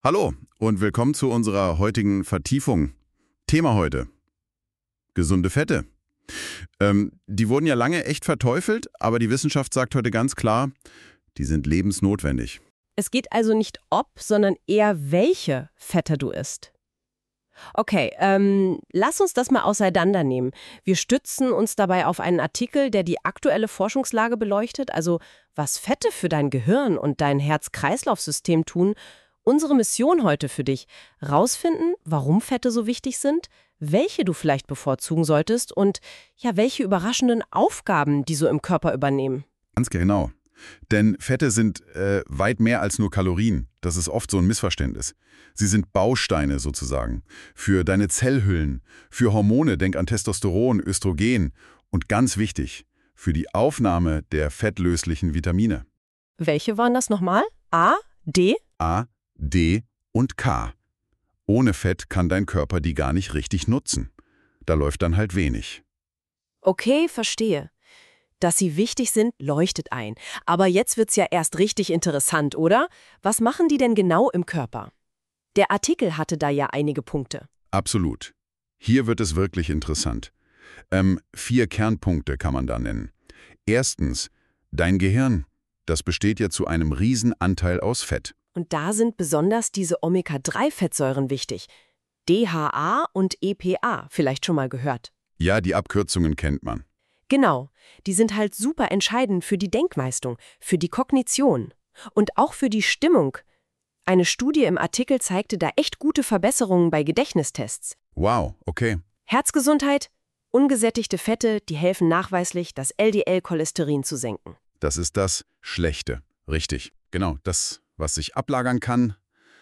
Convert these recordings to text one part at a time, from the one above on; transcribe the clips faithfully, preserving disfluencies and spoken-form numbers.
Hallo und willkommen zu unserer heutigen Vertiefung. Thema heute: gesunde Fette. Ähm, die wurden ja lange echt verteufelt, aber die Wissenschaft sagt heute ganz klar, die sind lebensnotwendig. Es geht also nicht ob, sondern eher welche Fette du isst. Okay, ähm, lass uns das mal auseinandernehmen. Wir stützen uns dabei auf einen Artikel, der die aktuelle Forschungslage beleuchtet, also was Fette für dein Gehirn und dein Herz-Kreislauf-System tun. Unsere Mission heute für dich: rausfinden, warum Fette so wichtig sind, welche du vielleicht bevorzugen solltest und ja, welche überraschenden Aufgaben die so im Körper übernehmen. Ganz genau. Denn Fette sind äh, weit mehr als nur Kalorien. Das ist oft so ein Missverständnis. Sie sind Bausteine sozusagen für deine Zellhüllen, für Hormone, denk an Testosteron, Östrogen und ganz wichtig, für die Aufnahme der fettlöslichen Vitamine. Welche waren das nochmal? A, D? A, D und K. Ohne Fett kann dein Körper die gar nicht richtig nutzen. Da läuft dann halt wenig. Okay, verstehe. Dass sie wichtig sind, leuchtet ein. Aber jetzt wird's ja erst richtig interessant, oder? Was machen die denn genau im Körper? Der Artikel hatte da ja einige Punkte. Absolut. Hier wird es wirklich interessant. Ähm, vier Kernpunkte kann man da nennen. Erstens, dein Gehirn. Das besteht ja zu einem Riesenanteil aus Fett. Und da sind besonders diese Omega drei Fettsäuren wichtig. D H A und E P A, vielleicht schon mal gehört. Ja, die Abkürzungen kennt man. Genau, die sind halt super entscheidend für die Denkleistung, für die Kognition und auch für die Stimmung. Eine Studie im Artikel zeigte da echt gute Verbesserungen bei Gedächtnistests. Wow, okay. Herzgesundheit, ungesättigte Fette, die helfen nachweislich, das L D L-Cholesterin zu senken. Das ist das Schlechte. Richtig. Genau, das, was sich ablagern kann.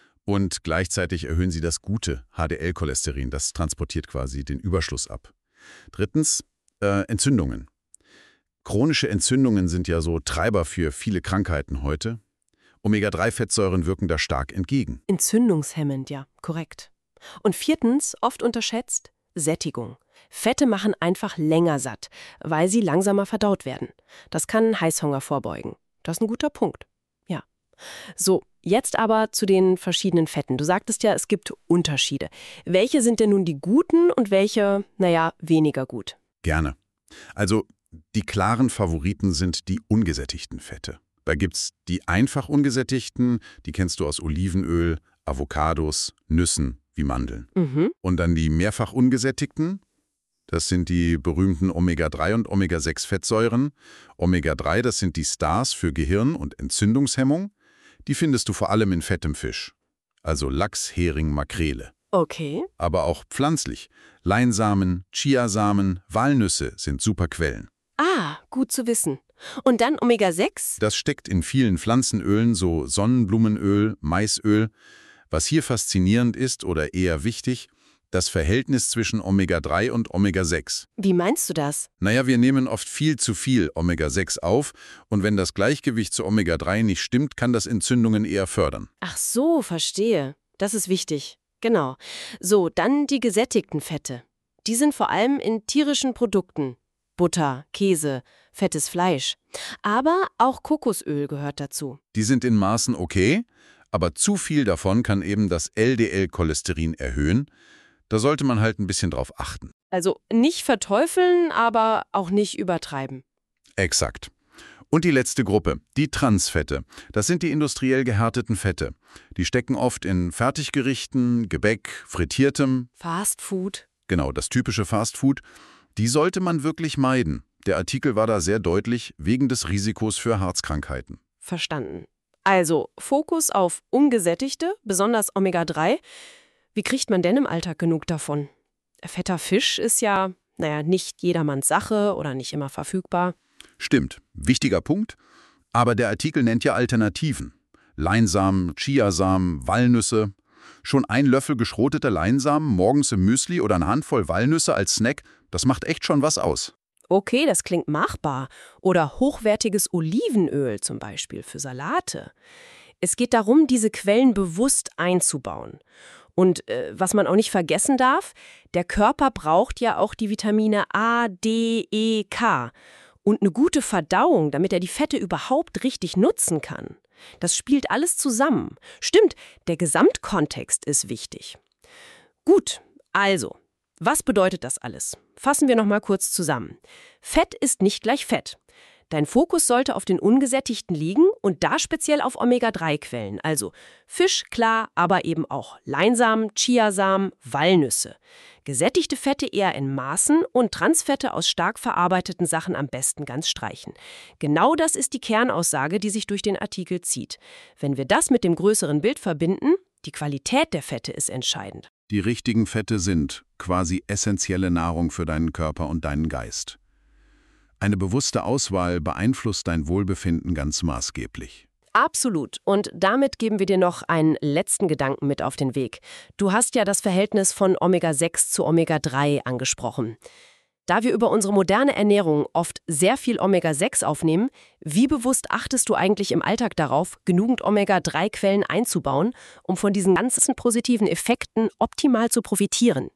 Und gleichzeitig erhöhen sie das gute H D L-Cholesterin. Das transportiert quasi den Überschuss ab. Drittens, äh, Entzündungen. Chronische Entzündungen sind ja so Treiber für viele Krankheiten heute. Omega drei Fettsäuren wirken da stark entgegen. Entzündungshemmend, ja, korrekt. Und viertens, oft unterschätzt, Sättigung. Fette machen einfach länger satt, weil sie langsamer verdaut werden. Das kann Heißhunger vorbeugen. Das ist ein guter Punkt. Ja. So, jetzt aber zu den verschiedenen Fetten. Du sagtest ja, es gibt Unterschiede. Welche sind denn nun die guten und welche, naja, weniger gut? Gerne. Also, die klaren Favoriten sind die ungesättigten Fette. Da gibt's die einfach ungesättigten, die kennst du aus Olivenöl, Avocados, Nüssen wie Mandeln. Mhm. Und dann die mehrfach ungesättigten, das sind die berühmten Omega drei und Omega sechs Fettsäuren. Omega drei, das sind die Stars für Gehirn- und Entzündungshemmung. Die findest du vor allem in fettem Fisch. Also Lachs, Hering, Makrele. Okay. Aber auch pflanzlich. Leinsamen, Chiasamen, Walnüsse sind super Quellen. Ah, gut zu wissen. Und dann Omega sechs? Das steckt in vielen Pflanzenölen, so Sonnenblumenöl, Maisöl. Was hier faszinierend ist oder eher wichtig, das Verhältnis zwischen Omega drei und Omega sechs. Wie meinst du das? Naja, wir nehmen oft viel zu viel Omega sechs auf und wenn das Gleichgewicht zu Omega drei nicht stimmt, kann das Entzündungen eher fördern. Ach so, verstehe. Das ist wichtig. Genau. So, dann die gesättigten Fette. Die sind vor allem in tierischen Produkten. Butter, Käse, fettes Fleisch. Aber auch Kokosöl gehört dazu. Die sind in Maßen okay, aber zu viel davon kann eben das L D L-Cholesterin erhöhen. Da sollte man halt ein bisschen drauf achten. Also nicht verteufeln, aber auch nicht übertreiben. Exakt. Und die letzte Gruppe, die Transfette. Das sind die industriell gehärteten Fette. Die stecken oft in Fertiggerichten, Gebäck, Frittiertem. Fast Food. Genau, das typische Fastfood. Die sollte man wirklich meiden. Der Artikel war da sehr deutlich, wegen des Risikos für Herzkrankheiten. Verstanden. Also Fokus auf ungesättigte, besonders Omega drei. Wie kriegt man denn im Alltag genug davon? Fetter Fisch ist ja, naja, nicht jedermanns Sache oder nicht immer verfügbar. Stimmt, wichtiger Punkt. Aber der Artikel nennt ja Alternativen. Leinsamen, Chiasamen, Walnüsse. Schon ein Löffel geschroteter Leinsamen morgens im Müsli oder eine Handvoll Walnüsse als Snack, das macht echt schon was aus. Okay, das klingt machbar. Oder hochwertiges Olivenöl zum Beispiel für Salate. Es geht darum, diese Quellen bewusst einzubauen. Und äh, was man auch nicht vergessen darf, der Körper braucht ja auch die Vitamine A, D, E, K. Und eine gute Verdauung, damit er die Fette überhaupt richtig nutzen kann. Das spielt alles zusammen. Stimmt, der Gesamtkontext ist wichtig. Gut, also, was bedeutet das alles? Fassen wir noch mal kurz zusammen. Fett ist nicht gleich Fett. Dein Fokus sollte auf den Ungesättigten liegen und da speziell auf Omega drei Quellen, also Fisch, klar, aber eben auch Leinsamen, Chiasamen, Walnüsse. Gesättigte Fette eher in Maßen und Transfette aus stark verarbeiteten Sachen am besten ganz streichen. Genau das ist die Kernaussage, die sich durch den Artikel zieht. Wenn wir das mit dem größeren Bild verbinden, die Qualität der Fette ist entscheidend. Die richtigen Fette sind quasi essentielle Nahrung für deinen Körper und deinen Geist. Eine bewusste Auswahl beeinflusst dein Wohlbefinden ganz maßgeblich. Absolut. Und damit geben wir dir noch einen letzten Gedanken mit auf den Weg. Du hast ja das Verhältnis von Omega sechs zu Omega drei angesprochen. Da wir über unsere moderne Ernährung oft sehr viel Omega sechs aufnehmen, wie bewusst achtest du eigentlich im Alltag darauf, genügend Omega drei Quellen einzubauen, um von diesen ganzen positiven Effekten optimal zu profitieren?